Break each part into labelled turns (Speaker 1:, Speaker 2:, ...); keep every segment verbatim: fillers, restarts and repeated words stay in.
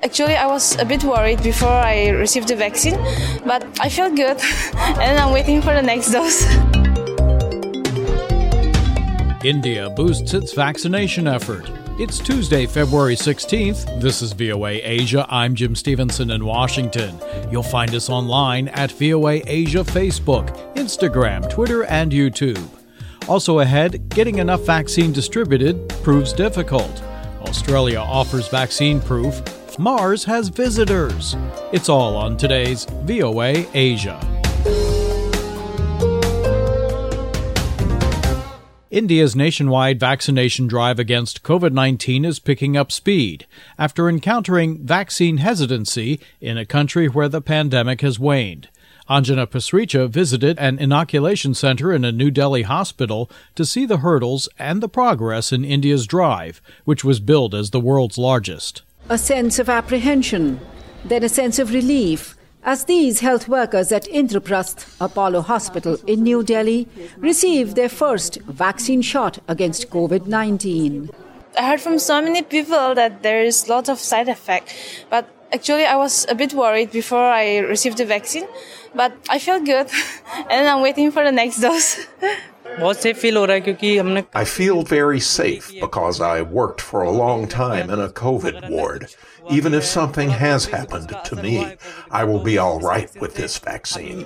Speaker 1: actually, I was a bit worried before I received the vaccine, but I feel good and I'm waiting for the next dose.
Speaker 2: India boosts its vaccination effort. It's Tuesday, February sixteenth. This is V O A Asia. I'm Jim Stevenson in Washington. You'll find us online at V O A Asia Facebook, Instagram, Twitter, and YouTube. Also ahead, getting enough vaccine distributed proves difficult. Australia offers vaccine proof. Mars has visitors. It's all on today's V O A Asia. India's nationwide vaccination drive against COVID nineteen is picking up speed after encountering vaccine hesitancy in a country where the pandemic has waned. Anjana Pasricha visited an inoculation center in a New Delhi hospital to see the hurdles and the progress in India's drive, which was billed as the world's largest.
Speaker 3: A sense of apprehension, then a sense of relief, as these health workers at Indraprasth Apollo Hospital in New Delhi received their first vaccine shot against COVID nineteen.
Speaker 1: I heard from so many people that there is lots of side effects, but actually I was a bit worried before I received the vaccine, but I feel good and I'm waiting for the next dose.
Speaker 4: I feel very safe because I worked for a long time in a COVID ward. Even if something has happened to me, I will be all right with this vaccine.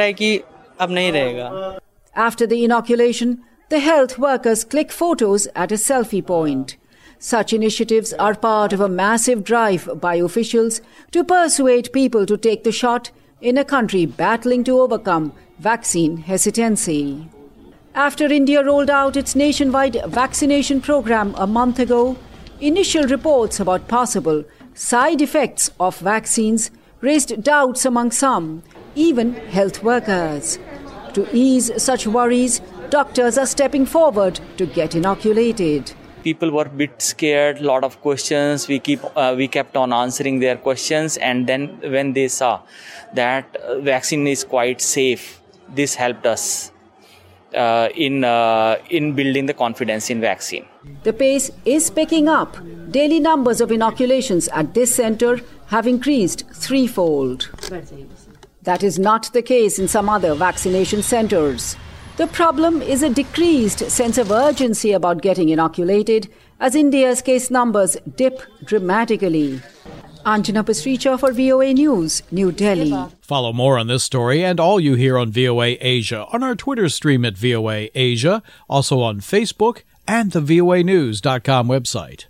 Speaker 3: After the inoculation, the health workers click photos at a selfie point. Such initiatives are part of a massive drive by officials to persuade people to take the shot in a country battling to overcome vaccine hesitancy. After India rolled out its nationwide vaccination program a month ago, initial reports about possible side effects of vaccines raised doubts among some, even health workers. To ease such worries, doctors are stepping forward to get inoculated.
Speaker 5: People were a bit scared, a lot of questions. We keep uh, we kept on answering their questions, and then when they saw that uh, vaccine is quite safe, this helped us uh, in uh, in building the confidence in vaccine.
Speaker 3: The pace is picking up. Daily numbers of inoculations at this center have increased threefold. That is not the case in some other vaccination centers. The problem is a decreased sense of urgency about getting inoculated as India's case numbers dip dramatically. Anjana Pasricha for V O A News, New Delhi.
Speaker 2: Follow more on this story and all you hear on V O A Asia on our Twitter stream at V O A Asia, also on Facebook and the V O A news dot com website.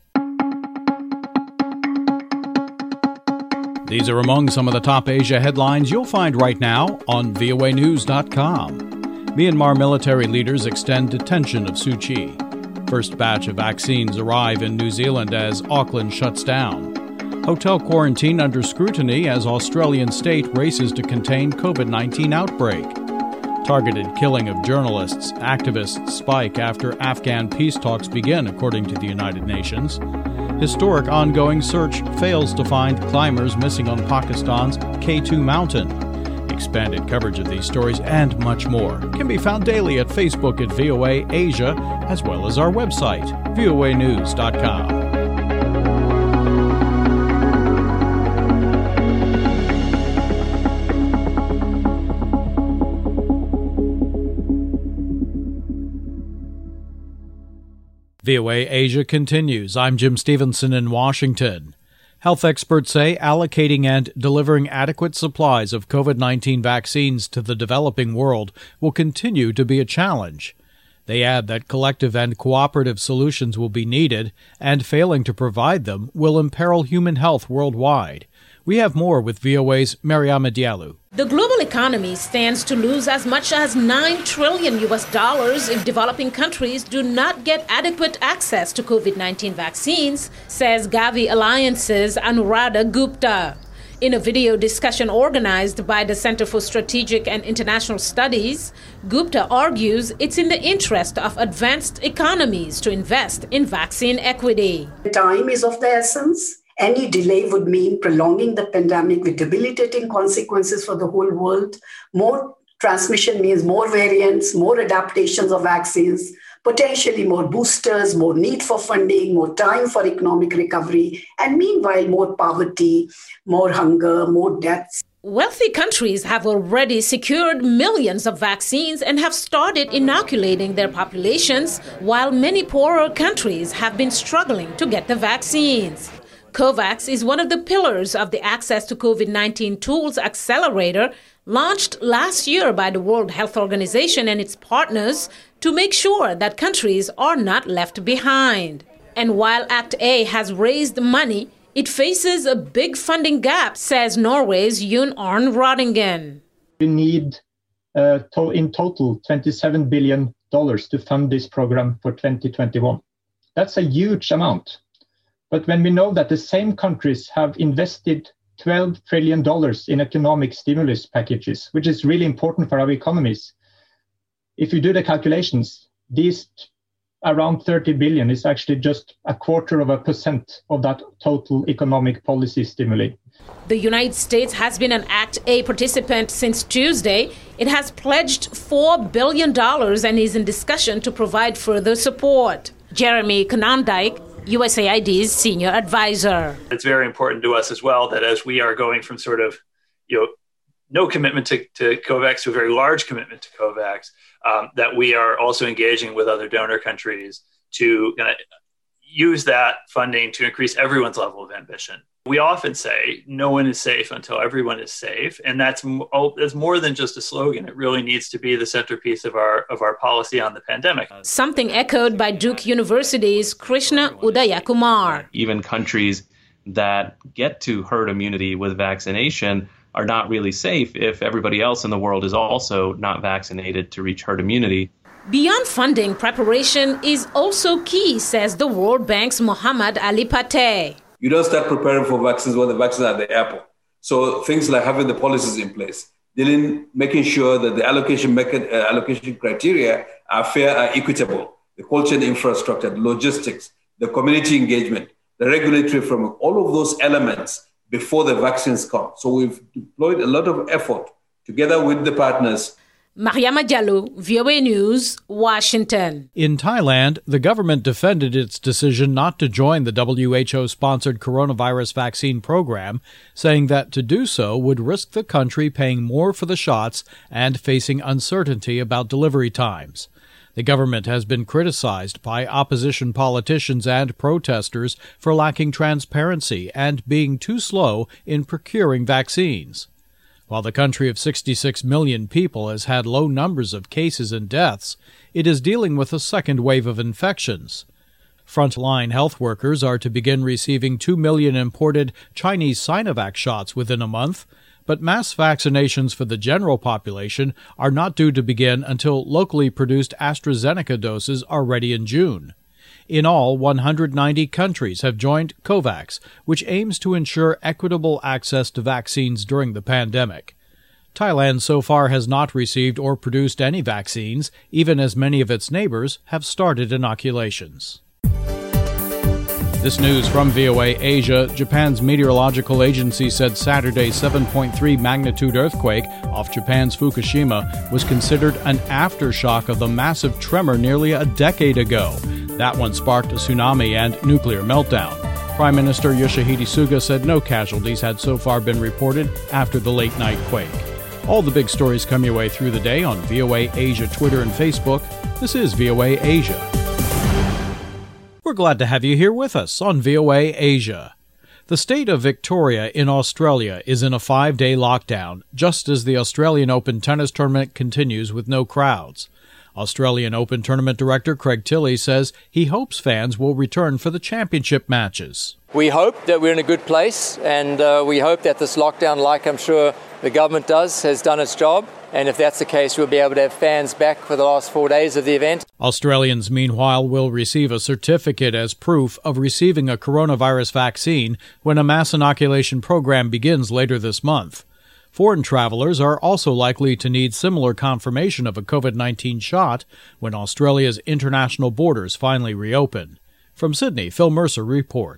Speaker 2: These are among some of the top Asia headlines you'll find right now on V O A news dot com. Myanmar military leaders extend detention of Suu Kyi. First batch of vaccines arrive in New Zealand as Auckland shuts down. Hotel quarantine under scrutiny as Australian state races to contain COVID nineteen outbreak. Targeted killing of journalists, activists spike after Afghan peace talks begin, according to the United Nations. Historic ongoing search fails to find climbers missing on Pakistan's K two mountain. Expanded coverage of these stories and much more can be found daily at Facebook at V O A Asia, as well as our website, V O A news dot com. V O A Asia continues. I'm Jim Stevenson in Washington. Health experts say allocating and delivering adequate supplies of COVID nineteen vaccines to the developing world will continue to be a challenge. They add that collective and cooperative solutions will be needed, and failing to provide them will imperil human health worldwide. We have more with V O A's Mariama Diallo.
Speaker 6: The global economy stands to lose as much as nine trillion U S dollars if developing countries do not get adequate access to COVID nineteen vaccines, says Gavi Alliance's Anuradha Gupta. In a video discussion organized by the Center for Strategic and International Studies, Gupta argues it's in the interest of advanced economies to invest in vaccine equity.
Speaker 7: Time is of the essence. Any delay would mean prolonging the pandemic with debilitating consequences for the whole world, more Transmission means more variants, more adaptations of vaccines, potentially more boosters, more need for funding, more time for economic recovery, and meanwhile, more poverty, more hunger, more deaths.
Speaker 6: Wealthy countries have already secured millions of vaccines and have started inoculating their populations, while many poorer countries have been struggling to get the vaccines. COVAX is one of the pillars of the Access to COVID nineteen Tools Accelerator, launched last year by the World Health Organization and its partners to make sure that countries are not left behind. And while Act A has raised money, it faces a big funding gap, says Norway's Jon Arne Rodingen.
Speaker 8: We need uh, to- in total twenty-seven billion dollars to fund this program for twenty twenty-one. That's a huge amount. But when we know that the same countries have invested twelve trillion dollars in economic stimulus packages, which is really important for our economies, if you do the calculations, these around thirty billion is actually just a quarter of a percent of that total economic policy stimuli.
Speaker 6: The United States has been an Act A participant since Tuesday. It has pledged four billion dollars and is in discussion to provide further support. Jeremy Konandijk, U S A I D's senior advisor.
Speaker 9: It's very important to us as well that as we are going from sort of, you know, no commitment to, to COVAX to a very large commitment to COVAX, um, that we are also engaging with other donor countries to uh, use that funding to increase everyone's level of ambition. We often say no one is safe until everyone is safe, and that's, oh, that's more than just a slogan. It really needs to be the centerpiece of our of our policy on the pandemic.
Speaker 6: Something echoed by Duke University's Krishna Udayakumar.
Speaker 10: Even countries that get to herd immunity with vaccination are not really safe if everybody else in the world is also not vaccinated to reach herd immunity.
Speaker 6: Beyond funding, preparation is also key, says the World Bank's Mohammad Ali Pateh.
Speaker 11: You don't start preparing for vaccines when the vaccines are at the airport. So things like having the policies in place, dealing, making sure that the allocation method, uh, allocation criteria are fair and equitable, the culture and infrastructure, the logistics, the community engagement, the regulatory framework, all of those elements before the vaccines come. So we've deployed a lot of effort together with the partners.
Speaker 6: Mariama Diallo, V O A News, Washington.
Speaker 2: In Thailand, the government defended its decision not to join the W H O-sponsored coronavirus vaccine program, saying that to do so would risk the country paying more for the shots and facing uncertainty about delivery times. The government has been criticized by opposition politicians and protesters for lacking transparency and being too slow in procuring vaccines. While the country of sixty-six million people has had low numbers of cases and deaths, it is dealing with a second wave of infections. Frontline health workers are to begin receiving two million imported Chinese Sinovac shots within a month, but mass vaccinations for the general population are not due to begin until locally produced AstraZeneca doses are ready in June. In all, one hundred ninety countries have joined COVAX, which aims to ensure equitable access to vaccines during the pandemic. Thailand so far has not received or produced any vaccines, even as many of its neighbors have started inoculations. This news from V O A Asia. Japan's meteorological agency said Saturday's seven point three magnitude earthquake off Japan's Fukushima was considered an aftershock of the massive tremor nearly a decade ago. That one sparked a tsunami and nuclear meltdown. Prime Minister Yoshihide Suga said no casualties had so far been reported after the late-night quake. All the big stories come your way through the day on V O A Asia Twitter and Facebook. This is V O A Asia. We're glad to have you here with us on V O A Asia. The state of Victoria in Australia is in a five-day lockdown, just as the Australian Open tennis tournament continues with no crowds. Australian Open tournament director Craig Tilley says he hopes fans will return for the championship matches.
Speaker 12: We hope that we're in a good place, and uh, we hope that this lockdown, like I'm sure the government does, has done its job. And if that's the case, we'll be able to have fans back for the last four days of the event.
Speaker 2: Australians, meanwhile, will receive a certificate as proof of receiving a coronavirus vaccine when a mass inoculation program begins later this month. Foreign travelers are also likely to need similar confirmation of a COVID nineteen shot when Australia's international borders finally reopen. From Sydney, Phil Mercer reports.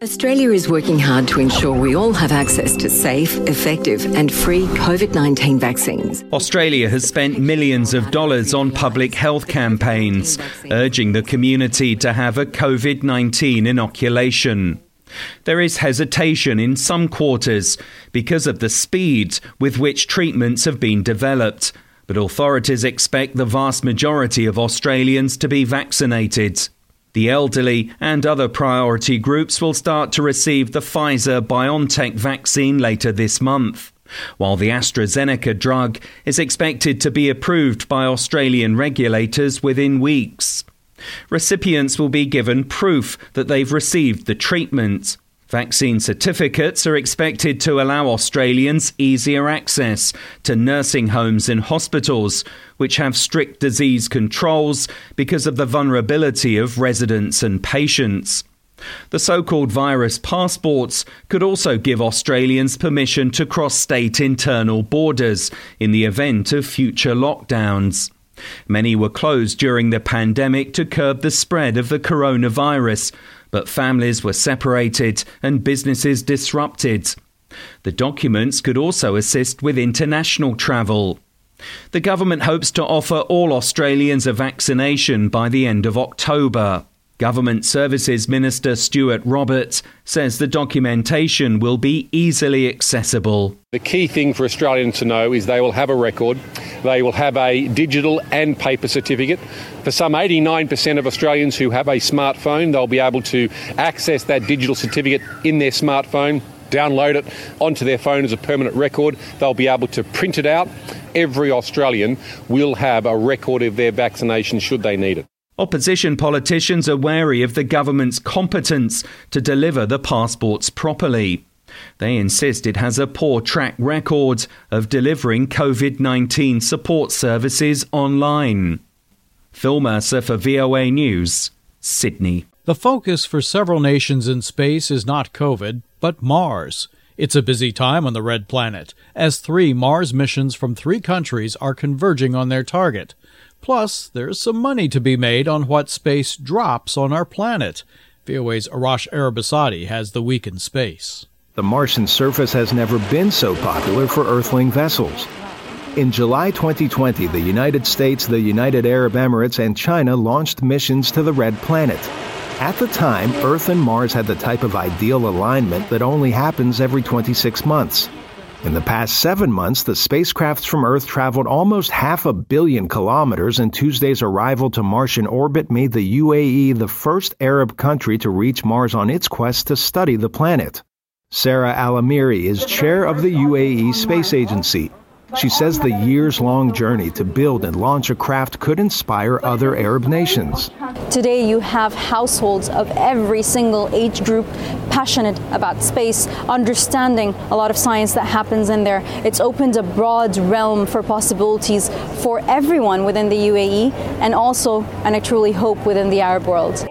Speaker 13: Australia is working hard to ensure we all have access to safe, effective and free COVID nineteen vaccines.
Speaker 14: Australia has spent millions of dollars on public health campaigns, urging the community to have a COVID nineteen inoculation. There is hesitation in some quarters because of the speed with which treatments have been developed, but authorities expect the vast majority of Australians to be vaccinated. The elderly and other priority groups will start to receive the Pfizer-BioNTech vaccine later this month, while the AstraZeneca drug is expected to be approved by Australian regulators within weeks. Recipients will be given proof that they've received the treatment. Vaccine certificates are expected to allow Australians easier access to nursing homes and hospitals, which have strict disease controls because of the vulnerability of residents and patients. The so-called virus passports could also give Australians permission to cross state internal borders in the event of future lockdowns. Many were closed during the pandemic to curb the spread of the coronavirus, but families were separated and businesses disrupted. The documents could also assist with international travel. The government hopes to offer all Australians a vaccination by the end of October. Government Services Minister Stuart Roberts says the documentation will be easily accessible.
Speaker 15: The key thing for Australians to know is they will have a record. They will have a digital and paper certificate. For some eighty-nine percent of Australians who have a smartphone, they'll be able to access that digital certificate in their smartphone, download it onto their phone as a permanent record. They'll be able to print it out. Every Australian will have a record of their vaccination should they need it.
Speaker 14: Opposition politicians are wary of the government's competence to deliver the passports properly. They insist it has a poor track record of delivering COVID nineteen support services online. Phil Mercer for V O A News, Sydney.
Speaker 2: The focus for several nations in space is not COVID, but Mars. It's a busy time on the Red Planet, as three Mars missions from three countries are converging on their target. Plus, there's some money to be made on what space drops on our planet. V O A's Arash Arabasadi has the week in space.
Speaker 16: The Martian surface has never been so popular for Earthling vessels. In July twenty twenty, the United States, the United Arab Emirates, and China launched missions to the Red Planet. At the time, Earth and Mars had the type of ideal alignment that only happens every twenty-six months. In the past seven months, the spacecrafts from Earth traveled almost half a billion kilometers, and Tuesday's arrival to Martian orbit made the U A E the first Arab country to reach Mars on its quest to study the planet. Sarah Al-Amiri is chair of the U A E Space Agency. She says the years-long journey to build and launch a craft could inspire other Arab nations.
Speaker 17: Today you have households of every single age group passionate about space, understanding a lot of science that happens in there. It's opened a broad realm for possibilities for everyone within the U A E and also, and I truly hope, within the Arab world.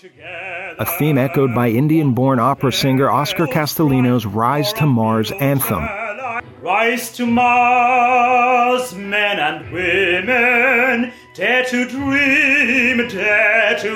Speaker 16: A theme echoed by Indian-born opera singer Oscar Castellino's Rise to Mars anthem.
Speaker 18: Rise to Mars, men and women, dare to dream, dare to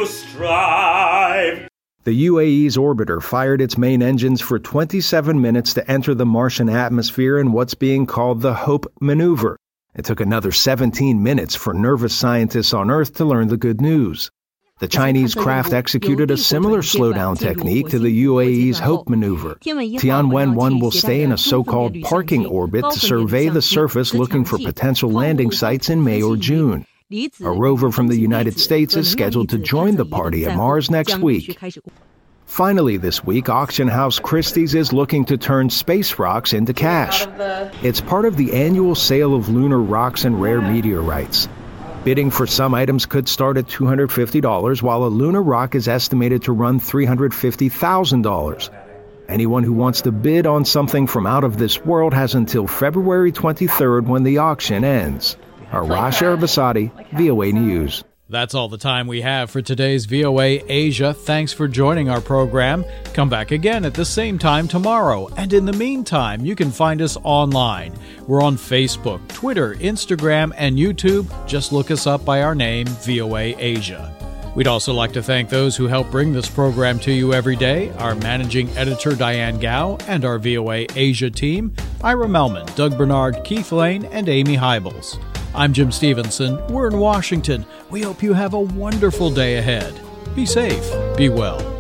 Speaker 18: strive.
Speaker 16: The U A E's orbiter fired its main engines for twenty-seven minutes to enter the Martian atmosphere in what's being called the HOPE maneuver. It took another seventeen minutes for nervous scientists on Earth to learn the good news. The Chinese craft executed a similar slowdown technique to the U A E's HOPE maneuver. Tianwen one will stay in a so-called parking orbit to survey the surface looking for potential landing sites in May or June. A rover from the United States is scheduled to join the party at Mars next week. Finally this week, auction house Christie's is looking to turn space rocks into cash. It's part of the annual sale of lunar rocks and rare meteorites. Bidding for some items could start at two hundred fifty dollars, while a lunar rock is estimated to run three hundred fifty thousand dollars. Anyone who wants to bid on something from out of this world has until February twenty-third when the auction ends. Arash Arabasadi, V O A News.
Speaker 2: That's all the time we have for today's V O A Asia. Thanks for joining our program. Come back again at the same time tomorrow. And in the meantime, you can find us online. We're on Facebook, Twitter, Instagram, and YouTube. Just look us up by our name, V O A Asia. We'd also like to thank those who help bring this program to you every day, our managing editor Diane Gao and our V O A Asia team, Ira Melman, Doug Bernard, Keith Lane, and Amy Hybels. I'm Jim Stevenson. We're in Washington. We hope you have a wonderful day ahead. Be safe. Be well.